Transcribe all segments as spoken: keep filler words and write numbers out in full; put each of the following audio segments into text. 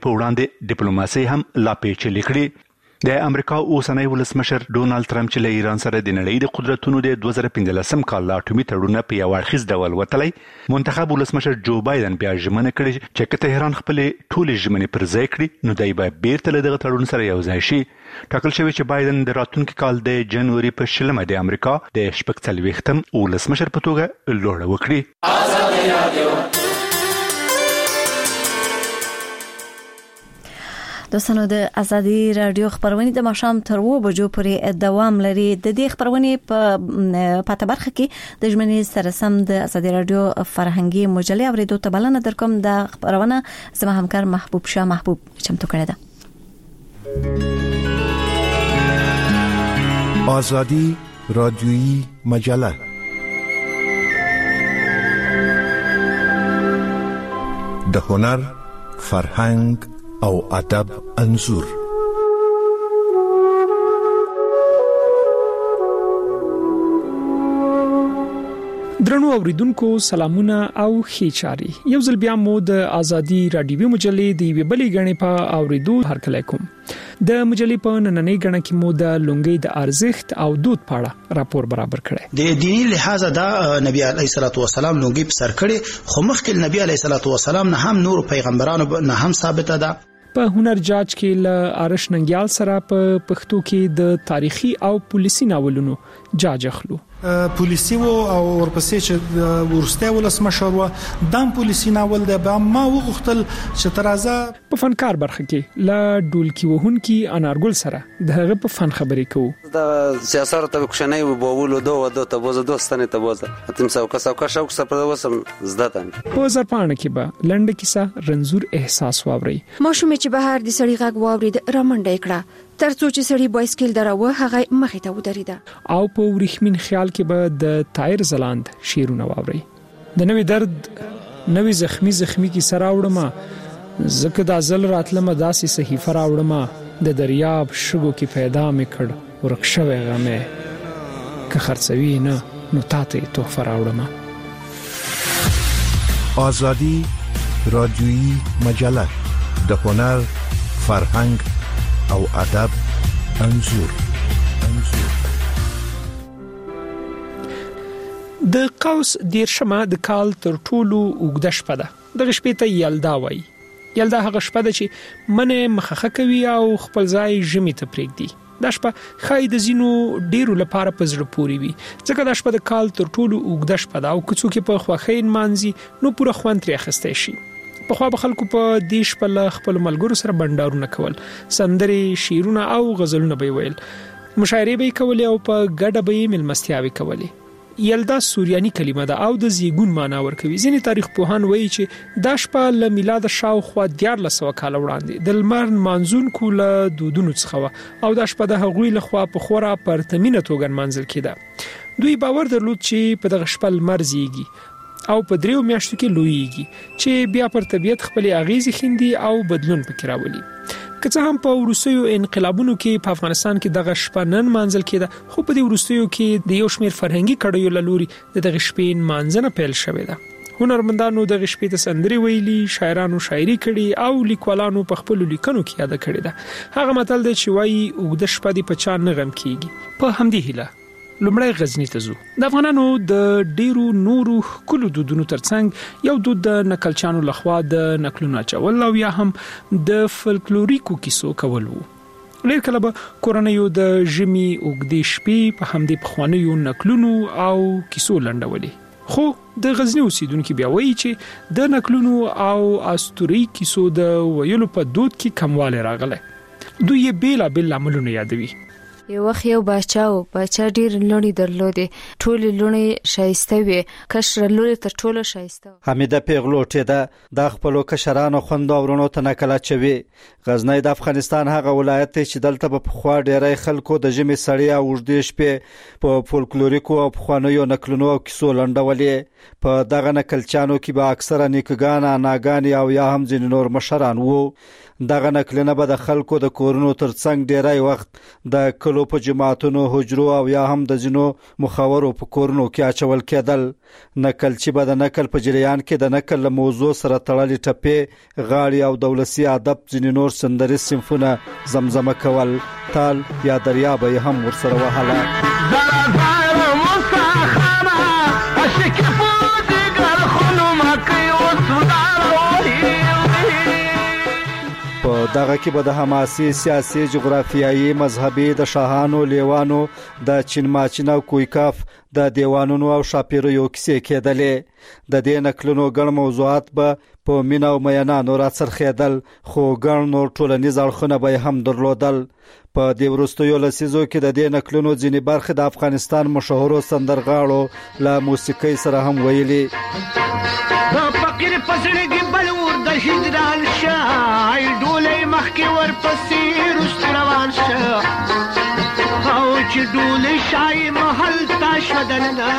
په وړاندې ډیپلوماسي هم لا پیچلې کړې. د امریکا اوسنی ولسمشر ډونالد ټرمپ چې له ایران سره د نړۍ د قدرتونو د دوه زره پنځلسم کال لا اټومي تړونونه په یو اړخیز ډول وتلی، منتخب ولسمشر جو بایدن بیا ژمنه کړې چې که تهران خپلې ټولې ژمنې پر ځای کړي نو دی به بیرته له دغه تړون سره یو ځای شي. ټاکل شوی چې بایدن د راتلونکي کال د جنوري په شلمه د امریکا د شپږ څلوېښتم ولسمشر په توګه لوړه وکړي. دوستانو، د ازادي رادیو خبرونه د ماښام تر اوه بجو پورې دوام لري. د دې خبرونه په پاته برخه کې د ژمنې سره سم د ازادي رادیو فرهنګي مجلې اوریدو ته بلنه درکوم. د خبرونه زما همکار محبوب شاه محبوب چمتو کړی ده. ازادي رادیویی مجله د هنر، فرهنګ او ادب انځور. درنو اوریدونکو سلامونه او ښه چاري. یو ځل بیا مو د ازادي رادیوي مجلې د وی بلې غنې په اوریدو هرکلی کوم. د مجلې په نننۍ غنې کې مو د لونګۍ د ارزښت او دود په اړه راپور برابر کړی. د دینی لحاظ دا نبی علیه الصلاۃ والسلام لونګۍ په سر کړي، خو مخکې نبی علیه الصلاۃ والسلام نه هم نور پیغمبرانو نه هم ثابته ده. په هنر جاج کې ل آرش ننګیال سره په پښتو کې د تاریخي او پولیسي ناولونو جاج اخلو. پولیسي وو او ورپسې چې ورسته ولسمشر و دام پولیسي ناول ده. به ما وغوښتل چې ترازه په فنکار برخه کې لا ډولکی وهونکي انارګل سره د هغه په فن خبرې کوو. د سیاست ته کوښنۍ وبولو دوه دوه ته بوزه دوستانه ته بوزه اتم څو کسو کا شوق سره وسم زده تان په زرپانه کې به لنډ کیسه رنزور احساس واوري. ماشومه چې بهر د سړی غږ واورید رامنډه کړه ترڅو چې سړی بایسکل دراوه هغه مخې ته ودرېده. او په ورېخمین خیال کې به د تایر زلاند شیرونه واوري. د نوې درد نوې زخمی زخمی کی سره وړم زکه د ازل راتلم داسې صحیفه راوړم د دریاب شګو کې پیدا مې کړ ورکشوي غمه که خرڅوي نه نو تاته تحفه راوړم. ازادي رادیویی مجله د هنر، فرهنګ او ادب انځور. د قوس دیرشمه د کال تر ټولو اوږده شپه ده. دغه شپې ته یلدا وایي. یلدا هغه شپه ده چې منې مخخه کوي او خپل ځای ژمي ته پرېږدي. دا شپه خای د زینو ډیرو لپاره په زړه پوري وي، ځکه دا شپه د کال تر ټولو اوږده شپه ده او که څوک په خوښۍ مانځي نو پوره خوند ترې اخیستی شي. په خوا به خلکو په دې شپه له خپل ملګرو سره بنډارونه کول، سندرې، شعرونه او غزلونه به ویل، مشاعرې به کولې او په ګډه به ملمستیاوې کولې. یلدا سوریانی کلمه ده او د زیګون معنی ورکوي. ځینې تاریخ پوهان وایي چې دا شپه له میلاد شاوخوا دیارلس سوه کاله وړاندې د لمر مانځونکو له دودونو څخه وه او دا شپه د هغوی لخوا په خورا پرتمینه توګه نمانځل کېده. دوی باور درلود چې په دغه شپه لمر زیږي او په دریو میاشتو کې لویږي چې بیا پر طبیعت خپل اغیزې خندي او بدلون پکې راولي. که څه هم په وروستیو انقلابونو کې په افغانستان کې دغه شپه نن مانځل کېده، خو په دې وروستیو کې د یو شمېر فرهنګي کړیو له لوري د دغه شپې مانځنه پیل شوې ده. هنرمندانو دغه شپې ته سندرې ویلي، شاعرانو شاعري کړي او لیکوالانو په خپل لیکنو کې یاد کړي ده. هغه متل دی چې وایي اوږده شپه دی په چا نه غم کیږي. په همدې هیله لومړی غزنی ته ځو. د افغانانو د ډیرو نورو کلو دودونو ترڅنګ یو دود د نکلچانو لخوا د نکلونو اچول او یا هم د فلکلوریکو کیسو کول وو. ډیر کله به کورنیو د ژمي اوږدې شپې په همدې پخوانیو نکلونو او کیسو لنډولې. خو د غزنی اوسیدونکو بیا وایي چې د نکلونو او اسطوري کیسو د ویلو په دود کې کمواله راغله. دوی یې بیل بیل عملونه یادوي. یو وخت یو باچا و، باچا ډیر لونی درلودې، ټول لونی شایسته وي، کشر لونی تر ټولو شایسته. حمیده پیغلوټه ده د خپل کشرانو خوند اورونو ته نکله چوي. غزنی د افغانستان هغه ولایت چې دلته په خوا ډیری خلکو د ژمي سړی او اوږدې شپې په فولکلوریکو او خوانیو نکلونو او کیسو لنډولې. په دغه نکلچانو کې به اکثره نیکګان، اناګان او یا هم ځینې نور مشران وو. دغه نکلونه به د خلکو د کورونو ترڅنګ ډیری وخت د کلو په جماعتونو حجرو او یا هم د ځینو مخاورو په کورونو کې اچول کېدل. نقل چې به د نقل په جریان کې د نقل له موضوع سره تړلې ټپې غاړې او دولسي ادب ځینې نور سندري صنفونه زمزمه کول، تال یا دریاب یې هم ورسره وهله. په دغه کې به د حماسي، سیاسي، جغرافیایي، مذهبي، د شاهانو، لیوانو، د چین ماچین او کویکاف د دیوانونو او شاپیریو کیسې کېدلې. د دې نقلونو ګڼ موضوعات به په مینا او میانانو راڅرخېدل، خو ګڼ نور ټولنیز اړخونه به هم درلودل. په دې وروستیو لسیزو کې د دې نقلونو ځینې برخې د افغانستان مشهورو سندرغاړو له موسیقۍ سره هم ویلي. د فقیر پسړګي بلور د هجران شای ډولې مخکې ور پسې رست روان شه او چې ډولې شای محل تا شدنه.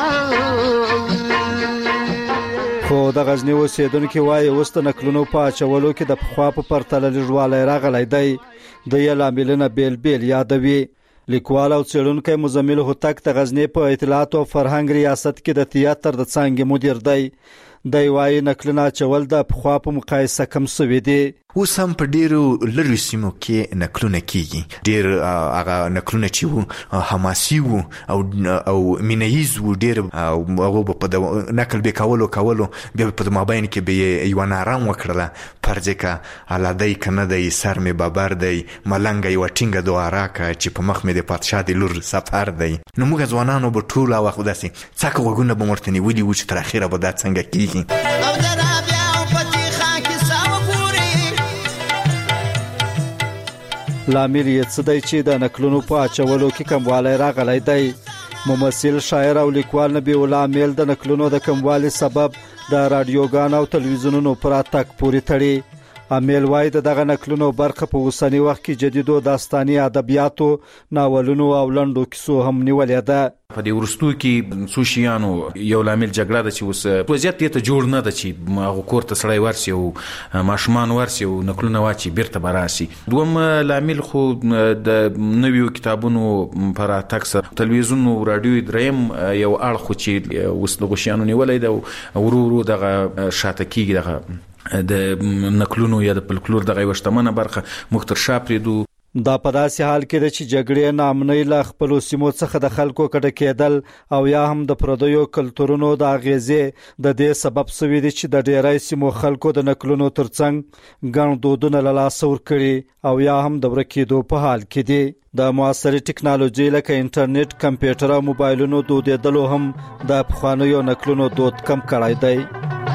خو د غزنی اوسیدونکو وايي اوس د نقلونو په اچولو کې د پخوا په پرتله لږوالی راغلی دی. د یې لاملونه بیل بیل یادوي. لیکوال او څېړونکی مزمل هوتک د غزنی په اطلاعات او فرهنګ ریاست کې د تیاتر د څانګې مدیر دی. د وايي نقلونه چول د پخوا په مقایسه کم سوي دي. اوس هم په ډیرو لږو سیمو کې نقلونه کیږي. ډیر هغه نقلونه چې وو حماسي وو او او مینهیز وو، ډیر هغه په نقل به کولو کولو بیا په مابین کې به یو نارام وکړله پرځکه علادی کنه دی سر می بابر دی ملنګ یو ټینګه دواره کا چې په مخ می د پادشاه د لور سفر دی. نو موږ ځوانانو به ټول او خو داسي څاک وګونه به مرتنی ودی و چې تر اخیره به دا څنګه کیږي. لامل یې څه دی چې د نقلونو په اچولو کې کموالی راغلی دی. ممثل، شاعر او لیکوال نبی الله امیل د نقلونو د کموالي سبب د رادیوګانو او تلویزیونونو پر اتاک پورې تړي. امیل وايي دغه نقلونو برخه په اوسنی وخت کې جدیدو داستاني ادبیاتو، ناولونو او لنډو کیسو هم نیولې ده. په دې ورستو کې سوشیانو یو لامل جګړه ده چې اوس وضعیت ته جوړ نه ده چې هغه کور ته سړی ورسي او ماشومان ورسي او نقلونه واچي بیرته براسي. دوم لامل خو د نویو کتابونو پر تکس تلویزیون او رادیو دریم یو اړخ چې اوس د غشیانو نیولې ده ورو ورو دغه شاته کیږي. دغه د نقلونو یا د فلکلور دغه وشتمنه برخه مختر شاپریدو. دا په داسې حال کې ده چې جګړې نامنۍ له خپلو سیمو څخه د خلکو کډه کېدل او یا هم د پردیو کلتورونو د اغیزې د دې سبب سوي دي چې د ډیری سیمو خلکو د نقلونو ترڅنګ ګڼ دودونه له لاسه ورکړي او یا هم د ورکېدو په حال کې دي. د معاصرې ټکنالوژي لکه انټرنیټ، کمپیوټر او موبایلونو دودېدلو هم د پخوانیو نقلونو دود کم کړی دی.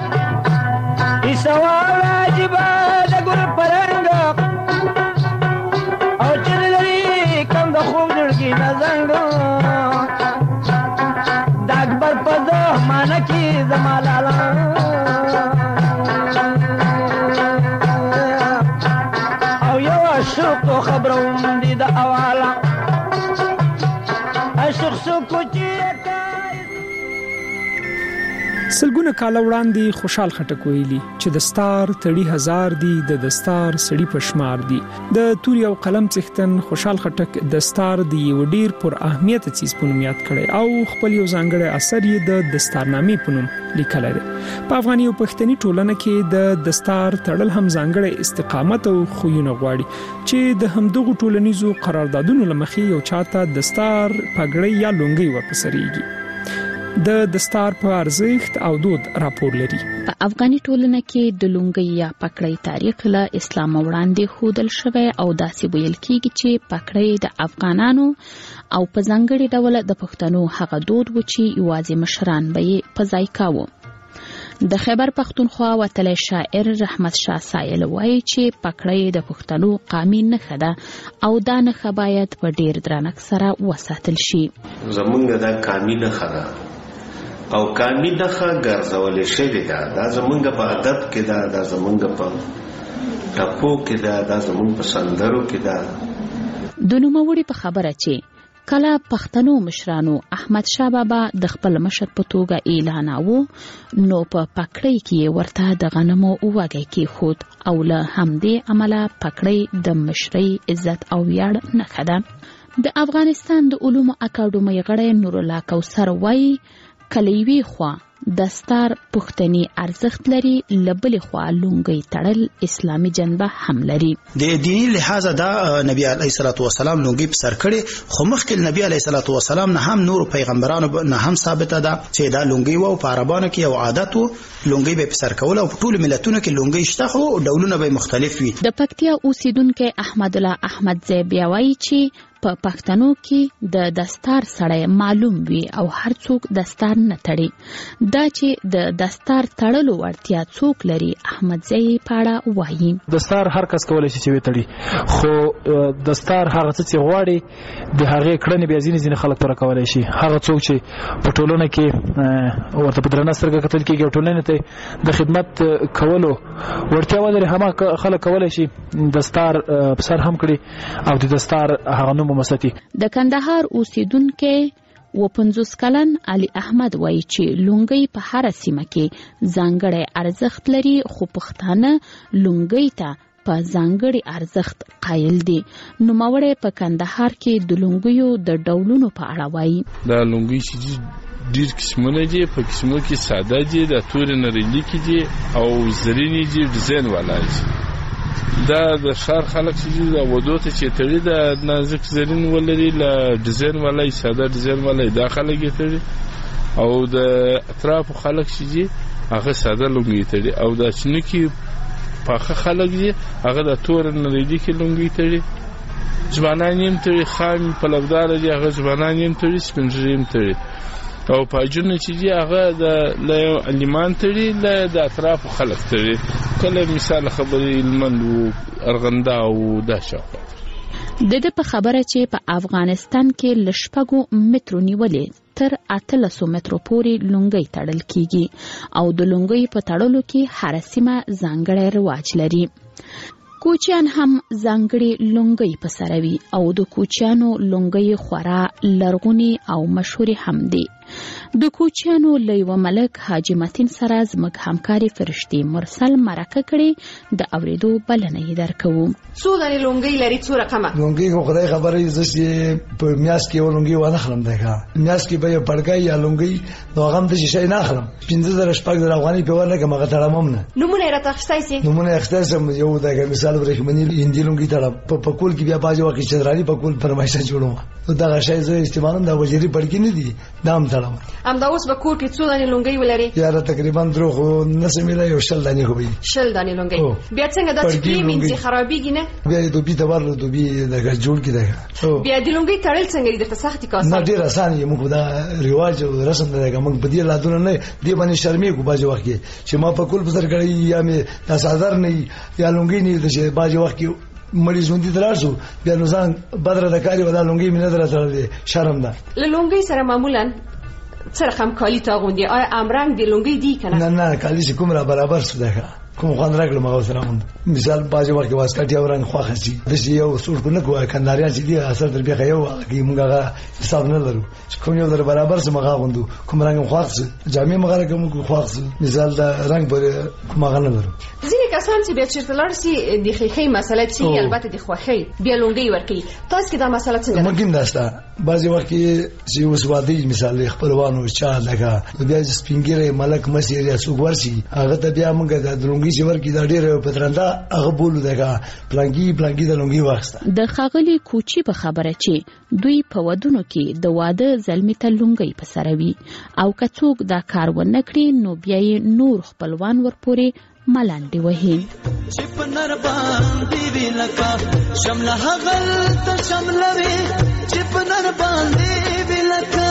سوال عجیبه د ګل پرنګ او چې لري کم د خوب زړګي نزنګ د اکبر په زمانه کې زما لالا او یو عشق خبروم دي د اواله عشق سو کوچی سلګونه کال وړاندې خوشحال خټک ویلي چې د ستار تړي هزار دي د دستار سړي پشمار دي. د توري او قلم څښتن خوشحال خټک د ستار دی یو ډیر پر اهمیت چیز په نوم یاد کړي او خپل یو ځانګړی اثر یې د دستارنامې په نوم لیکلی دی. په افغاني او پښتني ټولنه کې د دستار تړل هم ځانګړی استقامت او خوونه غواړي چې د همدغو ټولنیزو قراردادونو لمخې یو چاته دستار پګړی یا لونګي ورپسریږي. د دستار په ارزښت او دود راپور لري. په افغاني ټولنه کې د لونګي یا پګړی تاریخ له اسلام وړاندې خودل شوی او داسې ویل کیږي چې پګړی د افغانانو او په ځانګړي ډول د پښتنو هغه دود و چې یوازې مشران به یې په ځای کاوه. د خیبر پختونخوا وتلی شاعر رحمت شاه سایل وایي چې پګړی د پښتنو قومي نښه ده او دا نښه باید په ډیر درنښت سره وساتل شي. زمونږ د قومي نښه ده او قومي نښه ګرځولې شوې ده. دا زمونږ په ادب کې ده، دا زمونږ په ټپو کې ده، دا زمونږ په سندرو کې ده. د نوموړي په خبره چې کله پښتنو مشرانو احمد شاه بابا د خپل مشر په توګه اعلاناوه نو په پګړی کې ورته د غنمو وږی کېښود او له همدې عمله پګړی د مشرۍ عزت او ویاړ نښه ده. د افغانستان د علومو اکاډمۍ غړی نور الله کوثر وایي کلیوي خوا دستار پښتني ارزښت لري، لبلې خوا لونګۍ تړل اسلامي جنبه هم لري. د دینی لحاظ دا نبی علیه الصلاۃ والسلام لونګۍ په سر کړي، خو مخکې نبی علیه الصلاۃ والسلام نه هم نور پیغمبرانو نه هم ثابته ده چې دا لونګۍ وو په عربانو کې یو عادت وو، لونګۍ به په سر کول او په ټول ملتونو کې لونګۍ شته، خو ډولونه به مختلف وي. د پکتیا اوسیدونکو احمد الله احمد زیبیا وایي چې په پښتنو کې د دستار سړی معلوم وي او هر څوک دستار نه تړي. دا چې د دستار تړلو وړتیا څوک لري احمد زی پاړه وایي. دستار هر کس کولای شي چې وتړي، خو دستار هغه څه چې غواړي د هغه کړنې بیا ځینې ځینې خلک پر کولای شي. هغه څوک چې په ټولنه کې ورته په درنه سترګه کتل کېږي او ټولنې ته د خدمت کولو وړتیا ولري، همه خلک کولای شي دستار په سر هم کړي او د دستار هغه د کندهار اوسیدونکو و پنځوس کلن علي احمد وایي چې لونګۍ په هر سیمه کې ځانګړی ارزښت لري، خو پښتانه لونګۍ ته په ځانګړي ارزښت قایل دي. نوموړی په کندهار کې د لونګیو د ډولونو په اړه وایي. دا لونګۍ چې ډیر قسمونه دي، په قسمو کې ساده دي، د تورې نریلي کې دي او زرینې دي، ډیزاین والا دي. دا د ښار خلک چې د ودو ته چې تړي د نازک زرین ولري له ډیزاین والا ساده ډیزاین والا دا خلک یې تړي، او د اطرافو خلک چې هغه ساده لونګي تړي، او د چنکي پاخه خلک دي هغه د تور نریدي کې لونګي تړي. ځوانان یې تړي، خام پلودار دي هغه ځوانان یې تړي، سپینږیري یې تړي، او پاجونه چې دي هغه د له لیمان تړي، له د اطرافو خلک تړي. کله مثال خبرې لمن او ارغنده او دا شاوخوا. د دې په خبره چې په افغانستان کې لشپګو مترو نیولې تر اتلسو مترو پورې لونګۍ تړل کیږي او د لونګۍ په تړلو کې هر سیمه ځانګړی رواج لري. کوچیان هم ځانګړي لونګۍ په سر وي او د کوچیانو لونګۍ خورا لرغوني او مشهوري هم دي. د کوچیانو لیو ملک حاجی متین سره زموږ همکاري فرشتي مرسل مرکه کړي، د اوریدو بلنه یې درکوو. څو دانې لونګۍ لري، څو رقمه لونګۍ؟ خو خدای خبرې زه په میاس کې ولونګۍ ونه خلم دی ښه میاس کې به یو پړګای یا لونګۍ نو هغه د شي نه خلم پنځه زره شپږ زره افغاني په ورنه کې مغه تړم نه. نمونه راته اخستای سي؟ نمونه اخستای سم یو دغه مثال ورېخمنی هندي لونګۍ تړم په پکول کې بیا باجو کې چدرالي پکول فرمایشه جوړوم، نو دا شی زه استعمالوم د وزیری پړګی نه دي دام تړم. ام دا اوس به کوټ کې څو دانې لونګۍ ولري؟ یا تقریبا درو خو نسمه یو شل دانې خو وي. شل دانې لونګۍ بیا څنګه د چپلی مینځي خرابېږي نه؟ بیا د دوبي تبارله دوبي دغه جوړ کی دی. بیا د لونګۍ تړل څنګه دي؟ درته سختي کاسه نه ډیر اسانه یې موږ دا ریواج او رسم دی موږ په دې لادونه نه دی باندې شرمې کو باجو وخت چې ما په کول بزر کړی یا مې تاسو حاضر نه یا لونګۍ نه د باجو وخت مړی ژوندې دراسو بیا نو ځان بدر د کاری ودا لونګۍ مې نه درته شرم ده. لونګۍ سره معمولا سره خام کالی تا غوندي آیا امرنګ دی لونګۍ دی کنه؟ نه نه کالی چې کوم را برابر څه ده کوم خوان راغله مغه سره مونږ مثال باجه ورکه واسکټ یو رنګ خوخه سي د یو سور کو نه کوه کنداریان چې دی اثر در بیا یو کی مونږه حساب نه لرو کوم یو در برابر سم مغه غوندو کوم رنګ خوخه جامع مغه کوم خوخه مثال دا رنګ پر مغه نه لرو. ځینې کسان چې بیا چیرته لار سي د خېخې مسله چې البته د خوخې بیا لونګۍ ورکي، تاسو کې دا مسله څنګه ده؟ ممکن داسته بعضی وخت چې وسوادي مثال خپلوانو چا لګه بیا سپینګره ملک مسیر یا څوک ورسي هغه ته بیا موږ د لونګۍ چې ورکی دا ډېر پترنده هغه بولو دغه پلانګي پلانګي د لونګۍ واسطه. د خاغلی کوچی په خبره چې دوی په ودونو کې د واده زلمی ته لونګۍ په سر وي او که څوک دا کار ونه کړي نو بیا یې نور خپلوان ورپورې ملانډي وهي. چې په نر باندې وی لکا شمله هغل ته شملوي چې په نر باندې وی لکا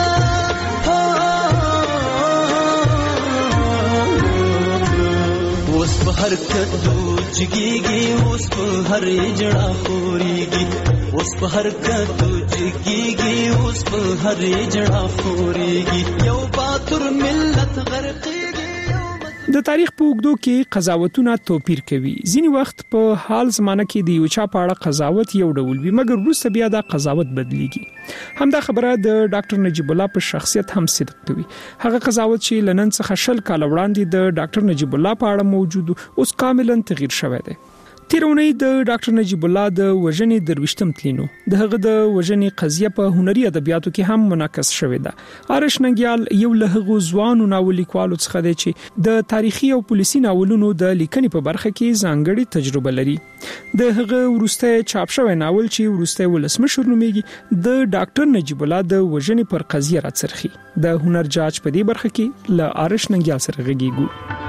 اوس په هر کدو جګيږي اوس په هر جړه خوريږي اوس په هر کدو جګيږي اوس په هر جړه خوريږي یو باتور ملت غرقي. د تاریخ په اوږدو کې قضاوتونه توپیر کوي. ځینی وخت په حال زمانه کې د یو چا په اړه قضاوت یو ډول وي مګر وروسته بیا دا قضاوت بدلیږي. همدا خبره د ډاکټر نجیب الله په شخصیت هم صدق کوي. هغه قضاوت چې لنن څخه شل کال وړاندې د ډاکټر نجیب الله په اړه موجود اوس کاملا تغییر شوی دی. تیرونی د ډاکټر نجیب الله د وژنې درويشتم تلینو د هغه د وژنې قضیه په هنري ادبیاتو کې هم منعکس شوې ده. آرش ننګیال یو له هغو ځوانو ناولیکوالو څخه دی چې د تاریخي او پولیسي ناولونو د لیکنې په برخه کې ځانګړي تجربه لري. د هغه ورسته چاپ شوی ناول چې ورسته ولسمشر نومیږي د ډاکټر نجیب الله د وژنې پر قضیه راڅرخي. د هنر جاج په دې برخه کې له آرش ننګیال سره غږیږو.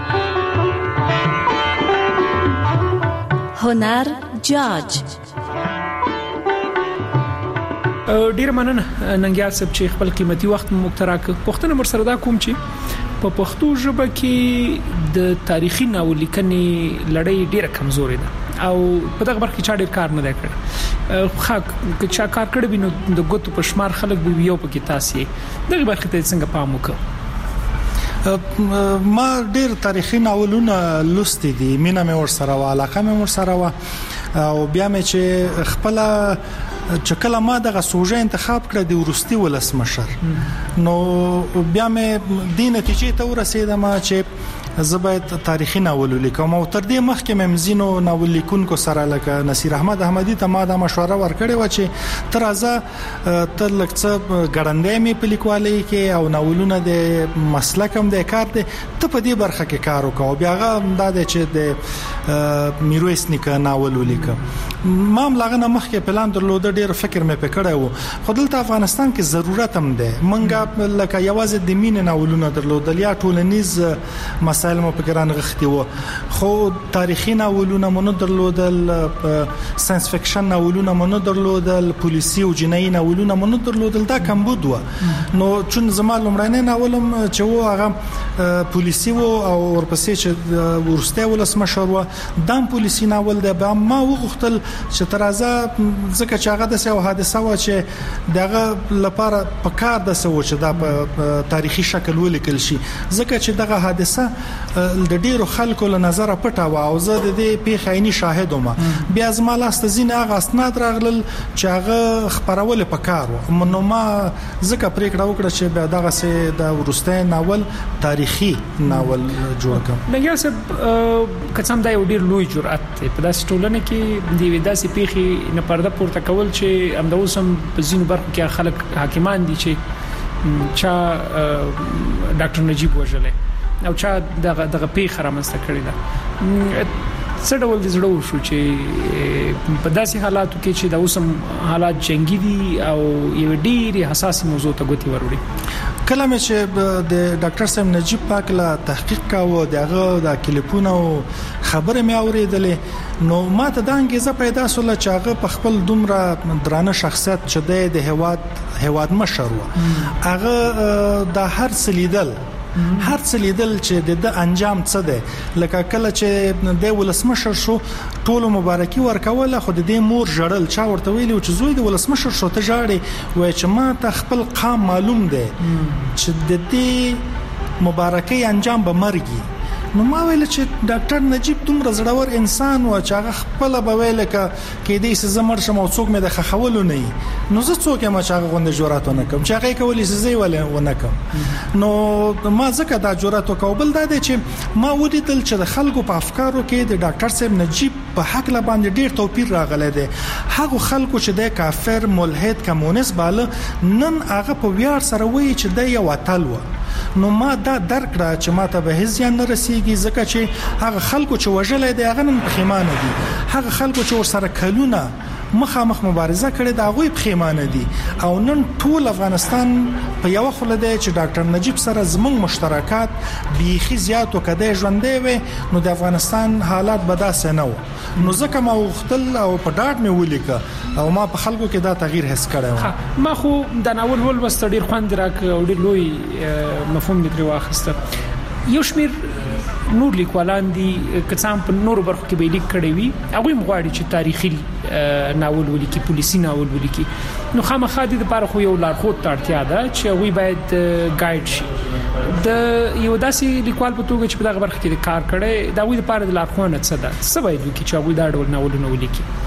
هنر جاج. ډیر مننه ننګیال صاحب چې خپل قیمتي وخت مو تراک. پښتنه مر سره دا کوم چې په پښتو ژبه کې د تاریخي ناول لیکنې لړۍ ډیره کمزوري ده او په دغه برخه کې چا ډیر کار نه دی کړی. خا که چا کار کړی بینو د ګوتو په شمار خلک به یو پکې تاسو دغه برخه ته څنګه پام وکړو؟ ما ډیر تاریخي ناولونه لوستي دي، مینه مې ور سره وا، علاقه مې ور سره وا، او بیا مې چې خپل چې کله ما دغه سوژه انتخاب کړ د ورستي ولسمشر، نو بیا مې د نتیجې ته ورسېدم چې زبایت تاریخي ناول لیکم او تر دې مخکې مې مزینو ناول لیکونکو سره لکه نصیر احمد احمدی ته ما د مشوره ورکړې و چې تر ازه تر لکه ګړندې مې په لیکوالۍ کې او ناولونه د مسلکم د کار دي ته په دې برخه کې کار وکاو. بیا هغه د چې د میرویس نیکه ناول لیکم ما هم لاغه مخکې پلان درلود، ډیر فکر مې پکړی وو، خو دلته افغانستان کې ضرورت هم ده. منګه لکه یوازې د مين ناولونه درلودل یا ټولنیز مسایل مو پکران غختي وو، خو تاریخي ناولونه مونږ درلودل، ساينس فکشن ناولونه مونږ درلودل، پولیسي او جنایي ناولونه مونږ درلودل. دا کم بود و. نو چون زما لمړنۍ ناولم چې و هغه پولیسي وو او ورپسې چې ورسته ولسمشر و دام پولیسي ناول ده. به ما وغوښتل چې ترازه ځکه چې هغه د سیو حادثه و چې دغه لپاره په کار د سوي چې دا په تاریخي شکل ولیکل شي، ځکه چې دغه حادثه د ډیرو خلکو له نظر پټه و او زه د دې پیښې عیني شاهد وم. بیا زما لاس ته زین هغه اسناد راغلل چې هغه خبرول په کار و، نو ما ځکه پریکړه وکړه چې بیا دغه سه د ورسته ناول تاریخي ناول جوړ کړم. نګیا صاحب کڅم دا یو ډیر لوی جرأت دی په داسې ټولنه کې دی داسې پیښې نه پرده پورته کول چې همدوسم په ځینو برخو کې خلک حاکمان دي چې چا ډاکټر نجیب وژلې او چا دغه دغه پیښه رامنځته کړې ده. څه ډول د زړه شو چې په داسې حالاتو کې چې د اوسم حالات جنگي دي او یو ډیر حساس موضوع ته ګوتی وروړي؟ کله مې چې د ډاکټر صاحب نجیب پاک لا تحقیق کاوه دغه د کلیپونو خبره مې اوریدلې، نو ما ته د انګیزه پیدا سول چې هغه په خپل دومره درانه شخصیت چې د هواد هواد مشر و، هغه د هر سلیدل هر څه لیدل چې د انجام څه ده. لکه کله چې د ولسمشر شو ټولو مبارکي ورکوله، خو د دې مور جړل چا ورته ویلو چې زوی د ولسمشر شو ته جاړي وای چې ما ته خپل قام معلوم ده چې د دې مبارکي انجام به مرګي. نو ما ویل چې ډاکټر نجیب دومره زړور انسان و چې هغه خپل به ویل کې دې څه زمر شمو څوک مې د خخولو نه، نو زه څوک ما چې هغه غونډه جوړات نه کوم چې هغه کولی زی ولې ونه کوم. نو ما ځکه دا جوړات وکول دا دی چې ما ودیدل چې د خلکو په افکارو کې د ډاکټر صاحب نجیب په حق لا باندې ډیر توپیر راغلی دی. هغه خلکو چې د کافر ملحد کمونیست باله نن هغه په ویار سره وایي چې د یو اتل و. نو ما دا درک را چې ما ته به هیڅ نه رسیږي، ځکه چې هغه خلکو چې وژلې دي هغه نن پښیمانه دي، هغه خلکو چې ورسره کلونه مخامخ مبارزه کړې دا غوي پښیمانه دي، او نن ټول افغانستان په یو خله دی چې ډاکټر نجیب سره زموږ مشترکات بيخي زیات او کده ژوندې وي، نو د افغانستان حالات بداسه نه و. نو ځکه ما وختل او په ډاډ مې ولیکه او ما په خلکو کې دا تغییر حس کړی. ما خو د ناول ول وست ډیر خوند راک او ډیر لوی مفهوم دې واخیسته. یو شمیر نور لیکوالان دي کڅام په نور برخو کې به لیک کړي وي، هغه مغواړي چې تاریخي ناول ولیکي، پولیسي ناول ولیکي، نو خامخا د لپاره خو یو لارښود تړتیا ده چې هغه باید ګایډ شي. د یو داسې لیکوال په توګه چې په دغه برخه کې کار کړي دا وي د لپاره د لارښوونه څه ده، څه باید وکړي چې هغه دا ډول ناولونه ولیکي؟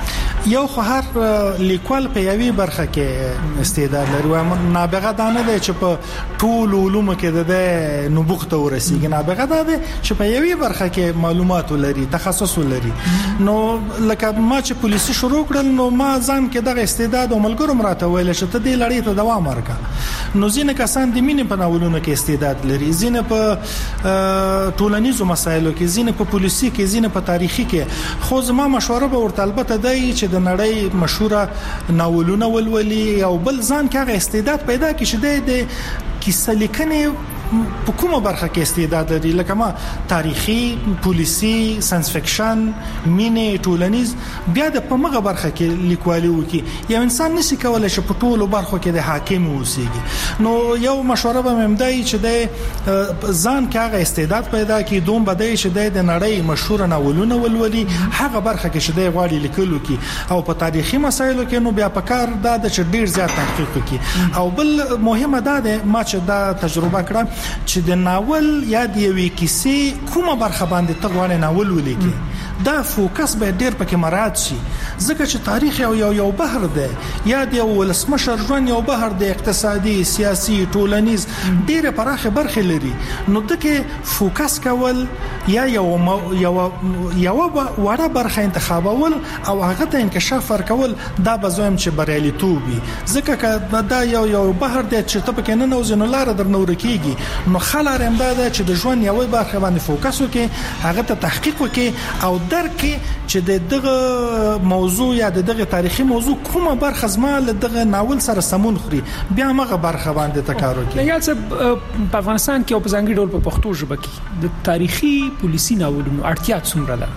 یو خو هر لیکوال په یوې برخه کې استعداد لري او نابغه دانه دی چې په ټول علوم کې د نبوغ ته ورسیږي. نابغه ده چې په یوې برخه کې معلومات لري، تخصص لري. نو لکه ما چې پولیسي شروع کړل نو ما ځان کې دغه استعداد او ملګرو مراته ویل چې ته دې لړۍ ته دوام ورکړه. نو ځینې کسان د مینې په ناولونو کې استعداد لري، ځینې په ټولنیزو مسایلو کې، ځینې په پولیسي کې، ځینې په تاریخي کې. خو زما مشوره به ورته البته دی چې د نړۍ مشهوره ناولونه ولولي او بل ځان کې هغه استعداد پیدا کړي چې د کیسه لیکنې په کومه برخه کې استعداد لري، لکه ما تاریخي، پولیسي، ساينس فکشن، مینه، ټولنیز، بیا د په مغه برخه کې لیکوالي وکي. یو انسان نشي کولای چې په ټولو برخو کې د حاکم اوسېږي. نو یو مشوره به ممدای چې د ځان کې هغه استعداد پیدا کړي، دوم بدای چې د نړۍ مشهور ناولونه ولولي، هغه برخه کې چې د غواړي لیکلو کې، او په تاریخي مسایلو کې نو بیا په کار د چې ډیر زیات تحقیق وکړي. او بل مهمه ده ما چې دا تجربه کړم چې د ناول یا د یوې کیسې کومه برخه باندې ته غواړې ناول ولیکې، دا فوکس به ډېر پکې مراعات شي. ځکه چې تاریخ یو یو یو بحر دی، یا د ولسمشر ژوند یو بحر دی، اقتصادي، سیاسي، ټولنیز، ډېر پراخه برخې لري. نو دغه فوکس کول یا یو یو یو وړه برخه انتخابول او هغه ته انکشاف ورکول، دا به زویم چې بریالیتوب وي. ځکه دا یو یو بحر دی چې ته پکې نه نوځې نو لار در نور کېږي. نو خلاره امداده چې د ژوند یوې برخه باندې فوکس وکړي، هغه ته تحقیق وکړي او درکې چې دغه موضوع یا دغه تاریخي موضوع کومه برخه زما له دغه ناول سره سمون خوري، بیا مغه برخه باندې تکار وکړي. یا څه په افغانستان کې او په ځانګړي ډول په پښتو ژبه کې د تاریخي پولیسي ناولونو اړتیا څومره ده؟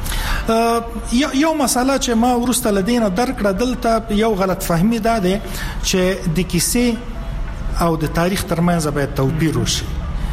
یو مسله چې ما ورسته لدینه درکړه دلته یو غلط فهمي ده چې د کیسې او د تاریخ ترمنځ باید توپیر وشي.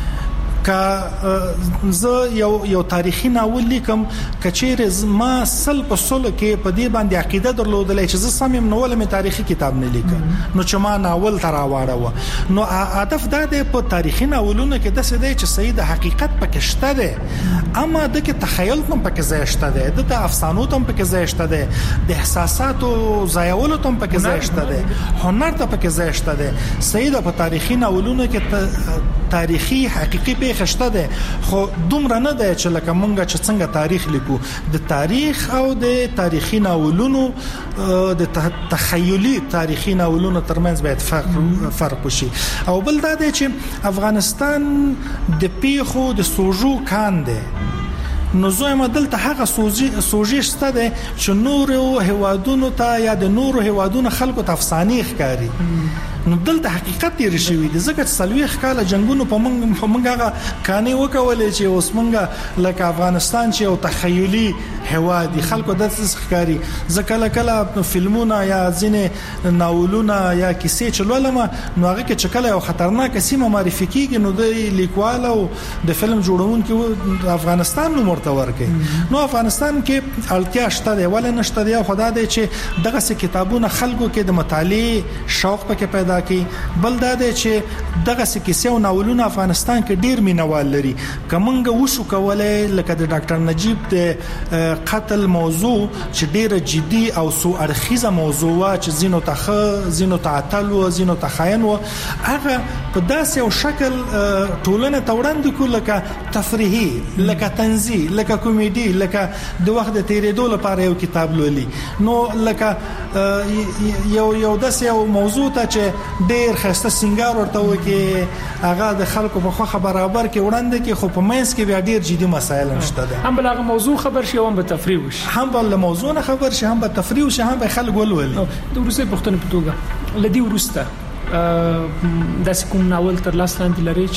که زه یو یو تاریخي ناول لیکم، کچېره ما سل په سلو کې په دې باندې عقیده درلودلای چې زه سمیم نو ولې تاریخي کتاب نه لیکم، نو چې ما ناول تر راوړو. نو هدف دا دی په تاریخي ناولونو کې د څه دی چې صحیح د حقیقت پکې شته دی، اما د کې تخیل هم پکې ځای شته دی، د افسانو هم پکې ځای شته دی، د احساساتو ځایولو هم پکې ځای شته دی، هنر ته پکې ځای شته دی. صحیح د په تاریخي ناولونو کې تاریخي حقيقي پیښه شته ده، خو دومره نه ده چې لکه مونږ چې څنګه تاریخ لیکو. د تاریخ او د تاریخي ناولونو د تخیلي تاریخي ناولونو ترمنځ باید فرق فرق وشي. او بل دا ده چې افغانستان د پیښو د سوژو کان ده. نو زویم دلته هغه سوژې شته ده چې نورو هوادونو ته یا د نورو هوادونو خلکو ته افسانې ښکاري. نو دلته حقیقت تیر شوی دی، ځکه چې سلويخ کاله جنگونو په موږ په موږ هغه کاني وکولې چې اوس موږ لکه افغانستان چې او تخیلي هوادي خلکو د ښکاری. ځکه لکه فلمونه یا ځینې ناولونه یا کیسې چلولم نو هغه کې چې کله یو خطرناک سیمه معرفي کیږي نو د لیکوال او د فلم جوړونکو افغانستان نو مرتور کوي. نو افغانستان کې اړتیا شته دی ولې نشته دی؟ خدای دې چې دغه څه کتابونه خلکو کې د مطالعه شوق پکې پیدا کی. بل دا دی چې دغه څه کیسې او ناولونه افغانستان کې ډیر مینوال لري. کومنګ وشو کولای لکه د ډاکټر نجیب د قتل موضوع چې ډیره جدي او سو اړخیزه موضوع وا چې زینو تخه زینو تعطل او زینو تخاین و هغه په داسې او شکل ټولنه توړاندې کو لکه تفریحي لکه تنزیه لکه کامیډي لکه د وخت د تیرېدو لپاره یو کتاب لولي. نو لکه یو یو داسې یو موضوع ته چې ډیر خسته سنگار ورته وکي هغه د خلکو په خوخه برابر کې وړاندې کې خو په مینس کې بیا ډیر جدي مسایل نشته ده. هم بل هغه موضوع خبر شي هم به تفریح وشي، هم بل موضوع نه خبر شي هم به تفریح وشي هم به خلک ولولي. د روسي پښتون په توګه لدی ورسته د کوم ناول تر لاس لاندې لري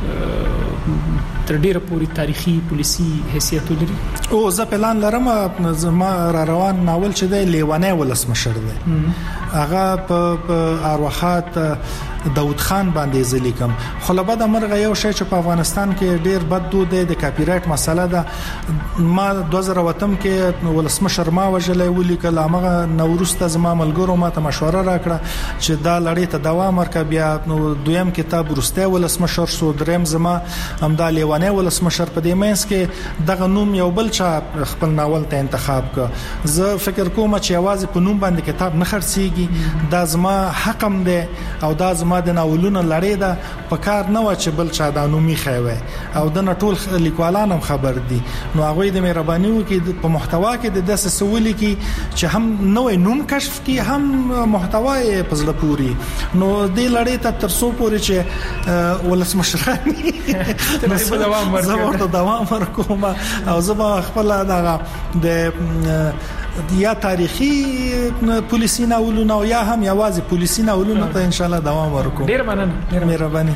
چې تر ډیره پوری تاریخي پولیسي حیثیت لري؟ او زه پلان لرم زما را روان ناول چې د لیوانه ولسمشر دی هغه په اروحات داود خان باندې ځلیکم. خو له بده مرغه یو شی چې په افغانستان کې ډیر بد دود دی د کاپی رائټ مسله ده. ما دوه زره وتم کې ولسمشر ما وجلې ولیکل هغه نورسته زما ملګرو ما ته مشوره راکړه چې دا لړۍ ته دوام ورکړه. بیا نو دویم کتاب ورسته ولسمشر سو دریم زما همدا لیوانې ولسمشر په دې مینس کې دغه نوم یو بل چا خپل ناول ته انتخاب کړ. زه فکر کوم چې یوازې په نوم باندې کتاب نه خرڅيږي، دا زما حقم دی او دا زما د ناولونو لړۍ ده، په کار نه و چې بل چا دا نومي خوي او د ټول لیکوالان هم خبر دي. نو هغه د مهرباني وکي په محتوا کې د داسې سوالي کې چې هم نوې نوم کشف کی هم محتوا یې پزله پوری. نو د لړۍ ته تر څو پورې چې ولسمشرانی تر دوام ورکړي دوام ورکوم او زما خپل دغه د یا تاریخي پولیسي ناولونه او یا هم یوازې پولیسي ناولونه ته ان شاء الله دوام ورکوم. ډیر مننه. ډیر مهرباني.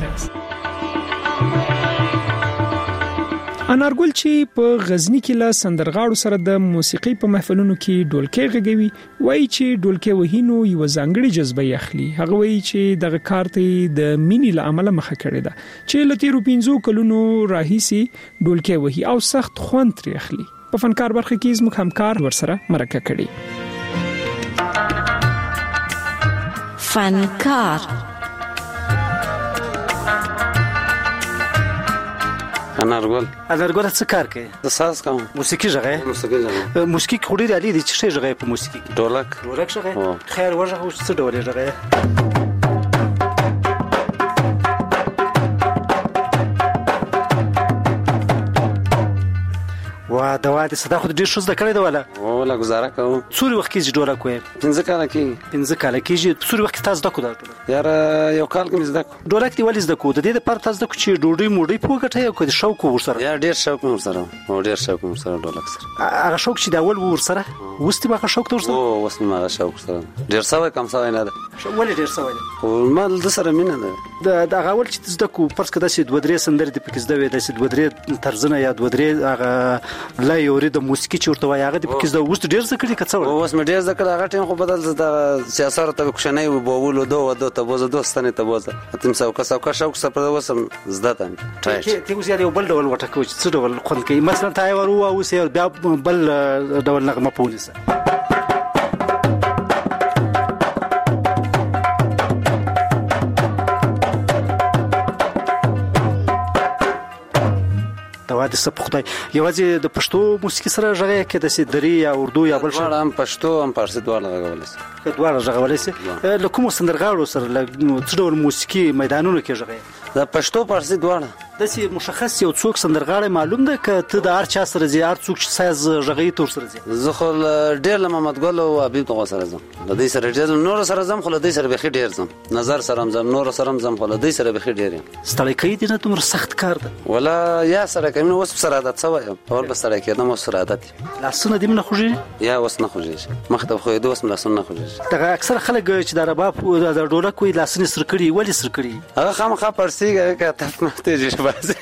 انارګل چې په غزنی کې له سندرغاړو سره د موسیقي په محفلونو کې ډولکې غږوي، وایي چې ډولکې وهینو یو ځانګړي جذبه اخلي. هغه وایي چې دغه کار ته د مینې له امله مخه کړې ده چې لته رو پینځو کلونو راهیسي ډولکې وهي او سخت خوند ترې اخلي. په فنکار برخه کې زموږ همکار ورسره مرکه کړي. فنکار انارګل انارګل څه کار کوي؟ د ساز کوم. موسیقي ژغه؟ موسیقي ژغه. موسیقي خوري علي دي چې څه ژغه په موسیقي کې؟ ډولک. ډولک ژغه. خیر ورغه او څه ډول ژغه؟ وا دا وادي صدا خو ډیر شوز د کړی دا ولا ولا گزاره کوم. څوري وخت کې ډوله کوي؟ پنځه کاله کې. پنځه کاله کې څوري وخت تاسو د کو دا یار یو کال کې زده کو. ډوله کې ولې زده کو؟ د دې لپاره تاسو د کو چې ډوډۍ موډۍ پوګټه یو کو شوق ورسره. یا ډیر شوق ورسره او ډیر شوق ورسره ډوله سره. هغه شوق چې دا اول ورسره وستي ما شوق ورسره. او وسنه ما شوق سره ډیر سوي کم سوي نه ده. ولې ډیر سوي نه؟ او ما د سره مینه ده. د د اول چې زده کو پرس کده سي دوه درې سندر د پکې زده وې د سي دوه درې ترزنه یا دوه درې هغه لا یوري د موسیقي چورته وای هغه د پکې زده وست ډیر څه کړی کڅوړ. اوس مې ډیر ذکر هغه ټیم خو بدل د سیاست ته کوښنۍ و بوولو دوه دوه ته بوزه دوستانه ته بوزه اتم ساو کا ساو کا شوق سره وسم زده ته ټایټ ته اوس یو بل ډول وټه کوي څه ډول خوند کوي مثلا تای ورو او سیر بیا بل ډول نغمه پولیسه. دا د سپخته یوازې د پښتو موسیقي سره ژغه کې د سیدری یا اردو یا بل څه هم پښتو هم فارسی دواړه غوړل شي. دواړه غوړل شي. له کوم سندرغاړو سره له څه ډول موسیقي میدانونو کې ژغه؟ د پښتو فارسی دواړه. د سی مشخص یو څوک سندرغاړی معلوم ده ک ته د هر چا سره زی هر څوک ساز ژغه تور سره زی؟ زه خو ډیر له محمد ګل او حبیب تو سره زم. د دې سره ډیر نور سره زم خو د دې سره به ډیر زم. نظر سره زم نور سره زم خو د دې سره به ډیر. ستړی کوي دي نه تمر سخت کار ده. ولا یا سره کوي نو وس سره عادت سوی اول بس سره کېدم او سره عادت. لاسونه دې نه خوږي؟ یا وس نه خوږي. مخته خو دې وس لاسونه نه خوږي. دا اکثر خلک چې د رباب د ډوله کوي لاسونه سر کړي ولی سر کړي؟ هغه خامخا پرسیږي که تاسو نه تیږي بازي.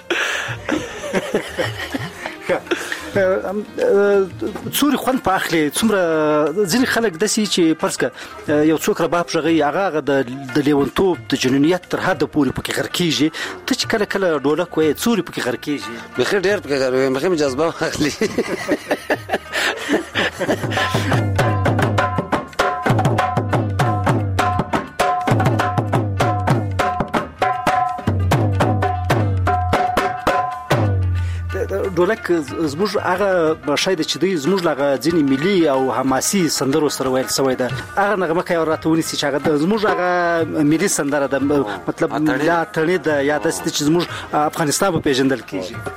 څوري خوند په اخلي څومره ځینې خلک دسي چې پرسکه یو څوک رباب ژغي هغه د لیونتوب د جنونیت تر حد پورې پکې غر کیږي. ته چې کله کله ډوله کوي څوري پکې غر کیږي؟ بخیر ډیر پکې غر وي مخه جذبه اخلي. ډولک زموږ هغه شاید چې دوی زموږ لغه ځینې ملي او حماسي سندرو سره ویل شوی ده. هغه نغمه کوي راتونی چې هغه زموږ هغه ملي سندره ده مطلب لا تړي ده یا د چې زموږ افغانستان په پیژندل کیږي.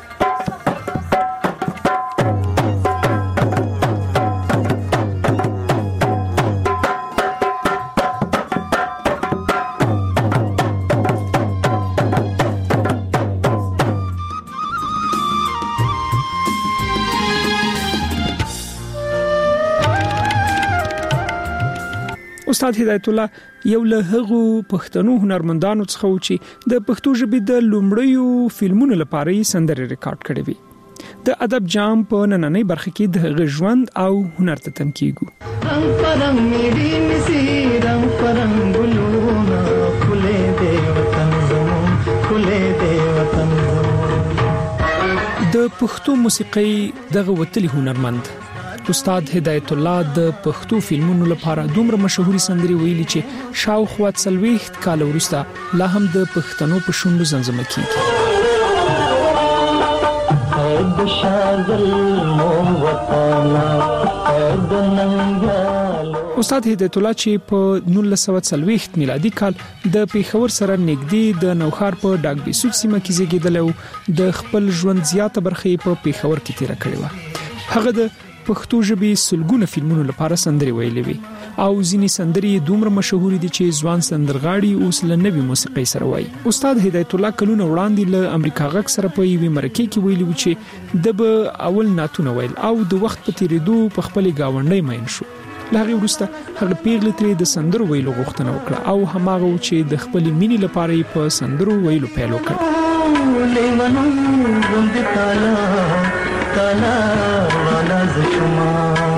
استاد هدایت الله یو له هغو پښتنو هنرمندانو څخه و چې د پښتو ژبې د لومړیو فلمونو لپاره یې سندرې ریکارډ کړې وي. د ادب جام په نننۍ برخه کې د هغه ژوند او هنر ته تم کیږو. رنگ پرنګ میډي نسی رنگ پرنګ ګلونه خله دې وطن زمون خله دې وطن زمون. د پښتو موسیقي دغه وتلي هنرمند استاد هدایت الله د پښتو فلمونو لپاره دومره مشهوري سندري ویلي چې شاوخوا څلويخت کال وروسته لا هم د پښتنو په شونډو زمزمه کیږي. د شاغل مو وطنا د ننګیالو. استاد هدایت الله چې په نولس سوه څلوېښت میلادي کال د پیښور سره نږدې د نوښار په ډاک بیسوت سیمه کې زیږیدل او د خپل ژوند زیاته برخه په پیښور کې تیر کړې و. هغه د پښتو ژبې سلګونه فلمونو لپاره سندري ویلې وي او ځینې سندري دومره مشهور دي چې ځوان سندرغاړي اوس له نوې موسیقۍ سره وایي. استاد هدایت الله کلونه وړاندې له امریکا غږ سره په یوې مرکه کې ویلي و چې د به اول ناتونه ویل او د وخت په تیریدو په خپل گاونډي مین شو. لهغه وروسته هغه پیغلې ترې د سندرو ویلو غوښتنه وکړه او هماغه چې د خپل مینې لپاره په سندرو ویلو پیل وکړ. لیمنو غوند کالا کالا والا زشما.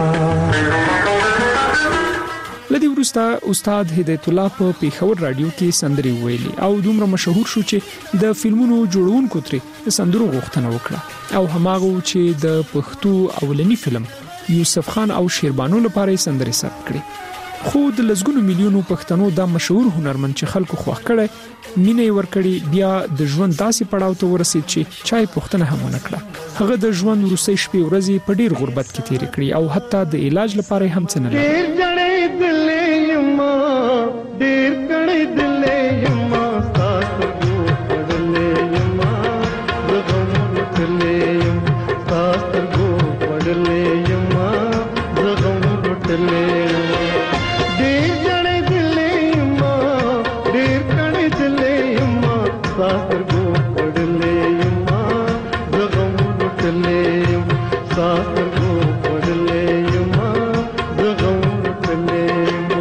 لدی وروسته استاد هدایت الله په پیښور رادیو کې سندري ویلي او دومره مشهور شو چې د فلمونو جوړونکو ترې د سندرو غوښتنه وکړه او هماغه چې د پښتو اولنی فلم یوسف خان او شیربانو لپاره سندري ثبت کړي. خو د لزګونو میلیونو پښتنو دا مشهور هنرمند چې خلکو خوښ کړي مینه ورکړي بیا د ژوند داسې پړاو ته ورسید چې چای پښتنه هم نه کړه. هغه د ژوند وروستۍ شپې ورځې په ډیر غربت کې تیر کړي او حتی د علاج لپاره هم څه نه لري. ډیر جړې دلې یما ډیر کړې دلې یما تاسو کو پړلې یما زغم وټلې یم تاسو کو پړلې یما زغم وټلې ډیر جړې دلې یما ډیر کړې دلې یما تاسو کو پړلې یما زغم وټلې یم تاسو کو پړلې یما زغم وټلې یم.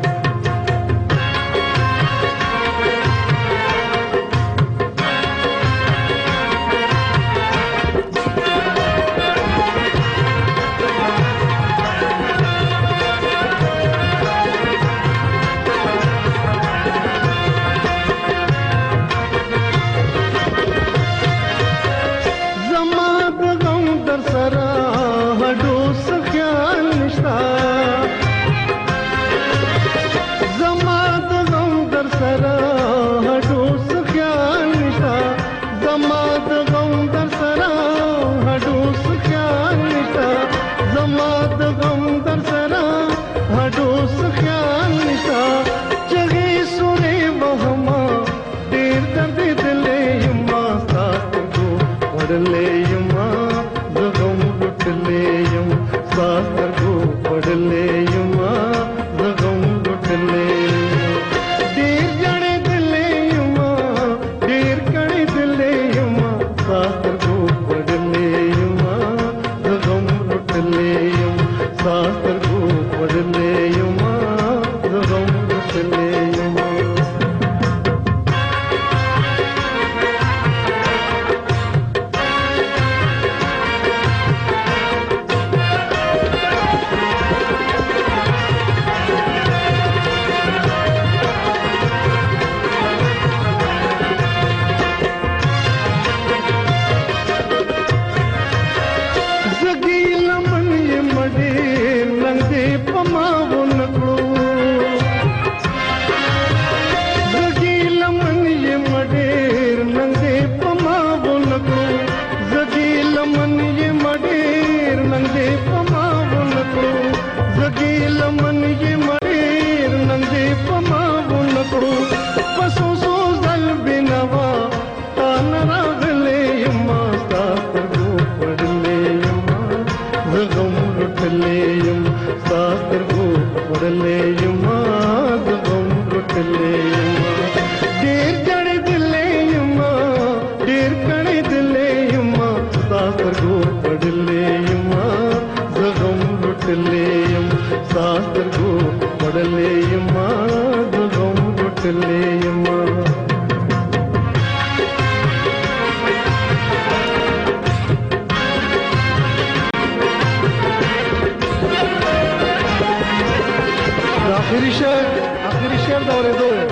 آخری شعر آخری شعر دوره دوره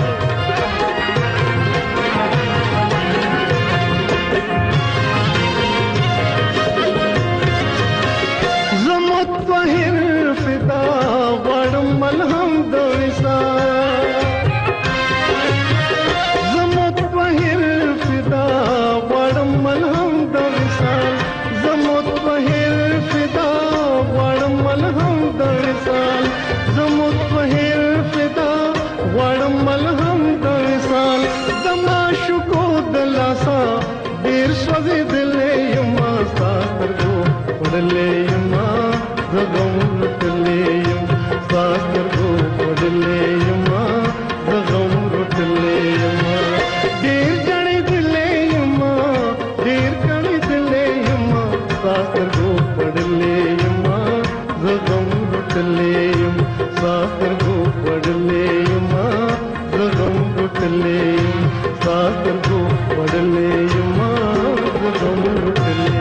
زمت بهر فدا غړم ملهم د وصال زمت بهر فدا غړم ملهم د وصال زموږ په هر فدا وړم ملهم د وصال زما شکو د لاسا ډیر سوځي دلې یما ساترګو وړلې یما زغم وړلې یما ساترګو وړلې یما زغم وړلې یما ډیر جړې دلې یما ډیر کړې دلې یما ساترګو وړلې یما زغم وړلې یما ساترګو وړلې یما زغم وړلې ساترګو وړلې یما زغم وړلې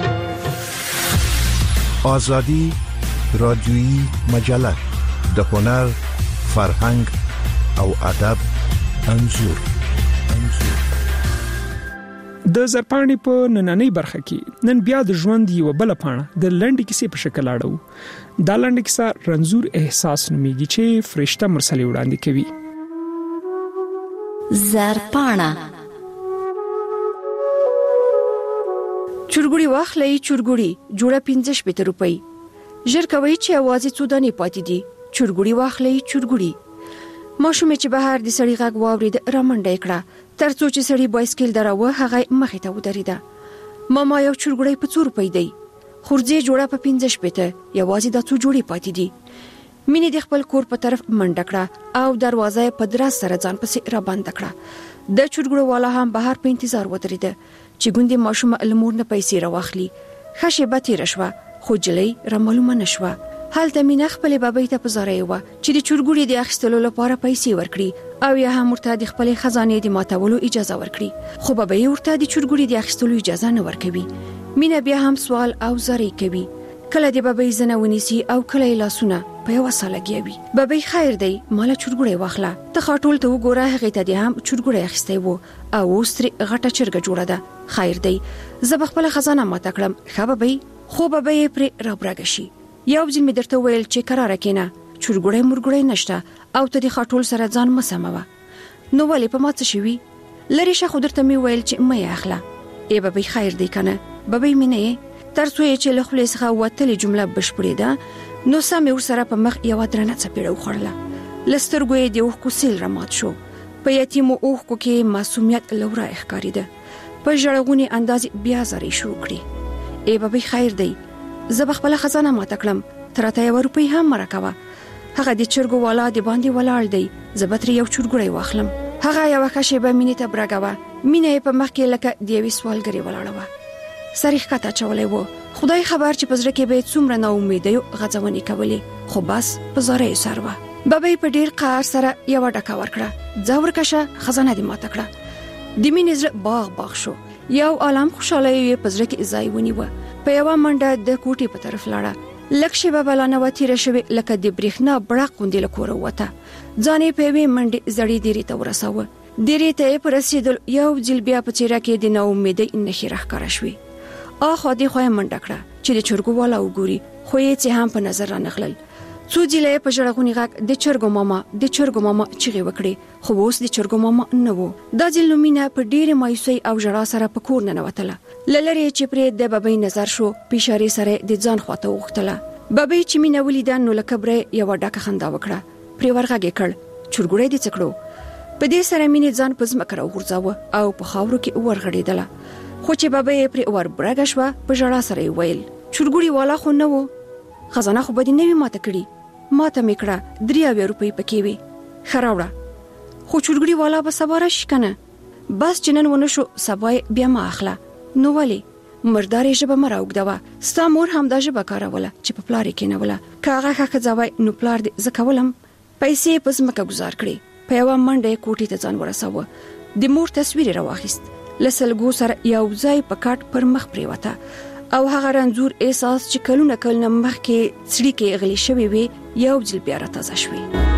آزادی رادیویی مجله د هنر فرهنګ او ادب انځور انځور د زرپاڼې په نننۍ برخه کې نن بیا د ژوند یو بل پاڼه د لنډې کیسې په شکل اړو. دا لنډه کیسه رنځور احساس نومیږي چې فرشته مرسلې وړاندې کوي. زرپاڼه چورګوړي واخلې چورګوړي جوړه پنځه شپږ روپۍ ژر کوي چې आवाज څو دانې پاتې دي. چورګوړي واخلې چورګوړي ماشوم چې بهر د سړی غږ واورید رامنډه کړه ترڅو چې سړی بایسکل دراوه هغه مخې ته ودرېده. ماما یو چورګوړي په څو روپۍ دی خورځي جوړه په پنځه شپږ یوازې د څو جوړې پاتې دي. مینې د خپل کور په طرف منډه کړه او دروازه په دراز سره ځان پسې را بند کړه. د چورګوړو والا هم بهر په انتظار ودرېده چې ګوندې ماشوم المور نه پیسې راوخلي. خشه به تیر شوه خو جلې را معلومه نشوه. هلته مینه خپل بابای ته پزاره و چې د چورګوړي د اخیستلو لپاره پیسې ورکړي او یا هم ورته د خپل خزانه د ماتولو اجازه ورکړي. خو بابای ورته د چورګوړي د اخیستلو اجازه نه ورکوي. مینه بیا هم سوال او زری کوي. کله د بابای زنه ونیسي او کله لاسونه په یو ساله گیوي. بابای خیر دی مال چورګوړي واخله ته خاطول ته وګوره هغه ته د هم چورګوړي اخیستی وو او اوستري غټه چرګه جوړه ده. خیر دی زه خپل خزانه ماته کړم. خبابای خو بابای پر رابرګشي یو ځل می درته ویل چې قرار کینه چورګوړي مرګوړي نشته او ته د خاطول سره ځان مسموه. نو ولې په ماته شوی لری شه خو درته می ویل چې مې اخله. ای بابای خیر دی کنه بابای مینه ترڅو چې له خپل څخه وتلې جمله بشپړې ده نو سم ور سره په مخ یو درنه چپېړه وخړله. لسترګوې د اوخ کو سیل رمات شو. په یتیمو اوخ کو کې معصومیت لورا ښکاریده. په ژړغونی انداز بیا زری شروع کړي. ای بابای خیر دی زه خپل خزانه ماته کړم ترته یو روپۍ هم مرکوه. هغه د چرګو والا د باندې ولاړ دی زبتر یو چورګوړی واخلم. هغه یو خشه به مینې ته برګاوه. مینې په مخ کې لکه د یوې سوالګری ولاړه و. سریخ کته چولې وو. خدای خبر چې پزړه کې به څومره نا امیدې غځونې کولې خو بس پزاره یې سروه. بابای په ډیر قهر سره یو ډکا ورکړه. ځاور کشه خزانه دې ماته کړه. د مینې زړه باغ باغ شو. یو عالم خوشاله یې پزړه کې ځای ونیوه. په یو منډه د کوټې په طرف لاړه. لکشه بابلانه وتی رشوي لکه د برېښنا بړق غوندې لکوره وته. ځانې په وی منډه زړې دیری ته ورساوه. دیری ته په رسیدل یو ځل بیا په چیرې کې د نا امیدې نخې راخاره شوې. اخو دې خو منډه کړه چې د چرګو والا وګوري خو یې چې هم په نظر را نغلل. څو ځله په جړغونی غږ د چرګو ماما د چرګو ماما چیغې وکړي خو اوس د چرګو ماما نه وو. دا ځل مینه په ډېر مایوسۍ او ژړا سره په کور نه وتله. للری چې پرې د بابای نظر شو په اشاره سره د ځان خواته وغوښتله. بابای چې مینه ولیدان نو لکبره یو ډکه خندا وکړه. پرې ورغږې کړ چرګوړې دې څکړو. په دې سره مینه ځان په ځمکه راوغورځاوه او په خاورو کې ورغړېدله. خو چې بابای پرې ور برګه شو په ژړا سره ویل چرګوړي والا خو نه وو. خزانه خو به دې نه وي ماته کړی. ماته میکړه دریا روپۍ پکې وي خراوړه. خو چرګوړي والا به سبا راشي کنه. بس جنن ونه شو سبا بیا ما اخله. نو ولی مردارې ژبه مراوګدوه. ستا مور هم دا ژبه کاروله چې په پلار کې نه وله. کاغه خخ ځوای نو پلار دې زکولم. پیسې پس مکه گزار کړې. په یو منډه کوټې ته ځان ورساوه. د مور تصویر راوخیست. لسلګو سره یو ځای په کټ پر مخ پریوته او هغه رنځور احساس چې کلونه کلونه مخکې سړی کې غلی شوی وي یو ځل بیا را تازه شوی.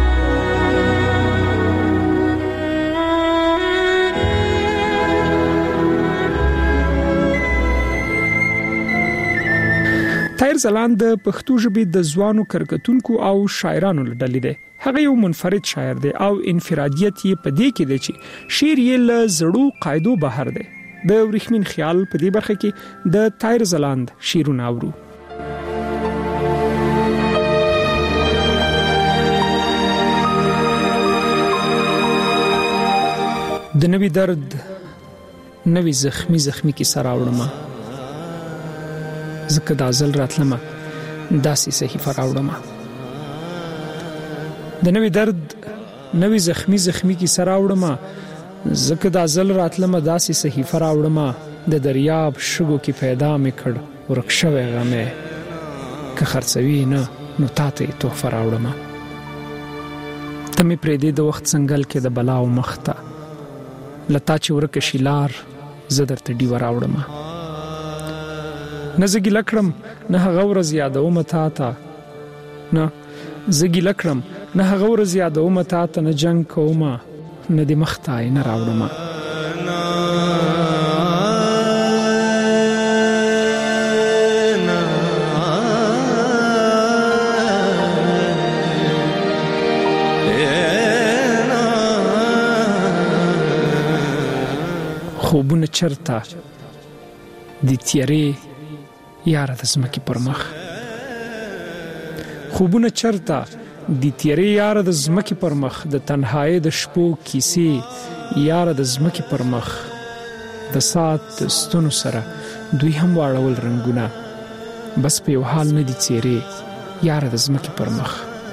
طاهر ځلاند د پښتو ژبې د ځوانو کرکټونکو او شاعرانو لړلې ده. هغه یو منفرد شاعر دی او انفرادیت یې په دې کې دی چې شعر یې له زړو قاعدو بهر دی. د ورېښمین خیال په دې برخه کې د طاهر ځلاند شعرونه اورو. د نوې درد نوې زخمی زخمی کی سراوړم زکه د ازل راتلم داسې صحیفه راوړم د نوې درد نوې زخمی زخمی کی سراوړم زکه د ازل راتلم داسې صحیفه راوړم د دریاب شګو کې پیدا مې کړ ورکشوي غمه که خرڅوي نه نو تاته تحفه راوړم تمې پرې د وخت څنګل کې د بلا او مخته لتا چې ورکه شیلار زدر ته دی وراوړم نه زګی لکړم نه هغه ورځ یادوم تا ته نه زګی لکړم نه هغه ورځ یادوم تا ته نه جنگ کوم نه د مخته نه راوړم خوبونه چرته د تیارې یار د زمکه پر مخ خوبونه چرته د تیارې یار د زمکه پر مخ د تنهایی د شپو کیسې یار د زمکه پر مخ د سات ستونو سره دوی هم واړول رنگونه بس په یو حال نه دي تیارې یار د زمکه پر مخ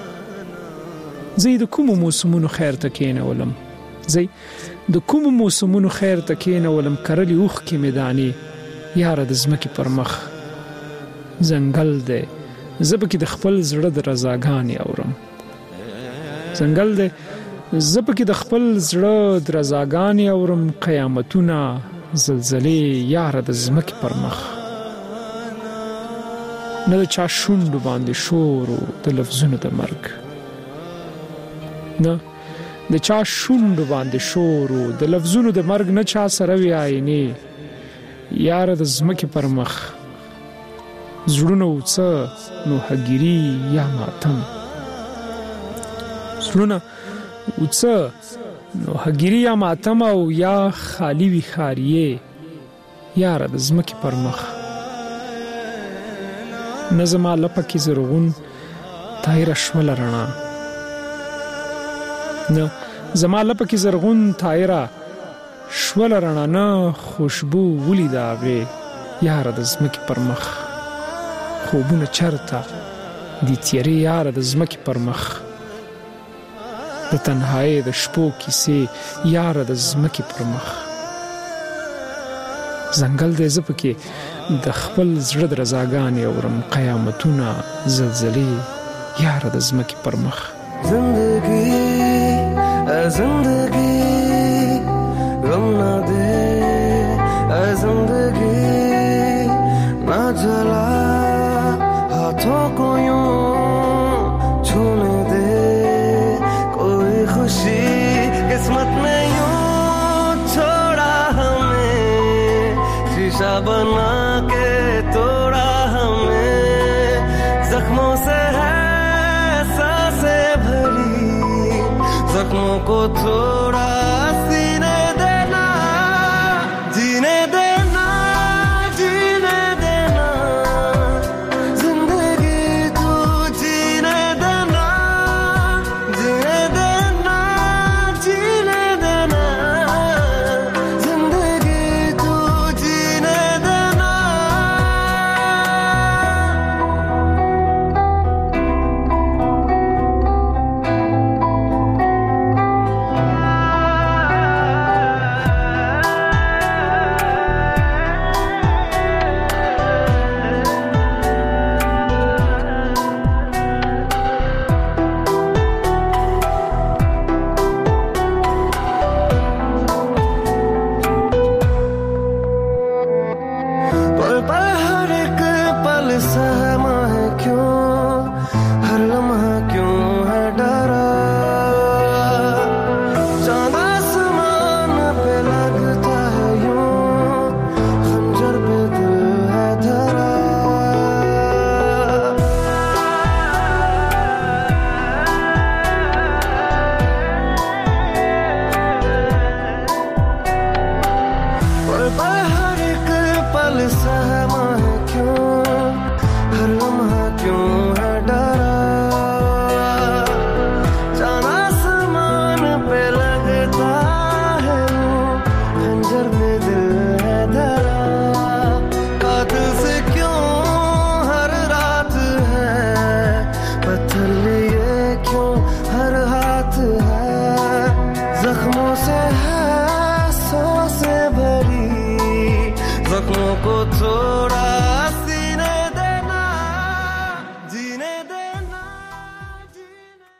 زه د کوم موسمونو خیر ته کېنولم زه د کوم موسمونو خیر ته کېنولم کرلی اوخ کې میداني یار د زمکه پر مخ زنګل دی زب کې د خپل زړه د رضاګانې اورم زنګل دی زب کې د خپل زړه د رضاګانې اورم قیامتونه زلزلې یار د زمکه پر مخ نه د چا شونډو باندې شور د لفظونو د مرګ نه د چا شونډو باندې شور د لفظونو د مرګ نه چا سره وی آینه یار د زمکه پر مخ زړونو څه نو هګيري یا ماتم زړونو څه نو هګيري یا ماتم او یا خالی وی خاریه یار د زمکه پر مخ نظم لپکی زرغون تایر شمل رڼا نه زما لپکی زرغون تایره شول رڼا نه خوشبو ولیدا غي یار د زمکه پر مخ خوبونه چرته د تیارې یار د زمکه پر مخ د تنهایی د شپو کیسې یار د زمکه پر مخ زنګل دې زپکه د خپل زړه د رضاګانې اورم قیامتونه زلزلې یار د زمکه پر مخ زندگی زندگی غم نہ دے زندگی نہ جلا ہاتھوں کو یوں چھونے دے کوئی خوشی قسمت نے یوں چھوڑا ہمیں شیشہ بنا کے توڑا ہمیں زخموں سے ہے سانسیں بھری زخموں کو توڑا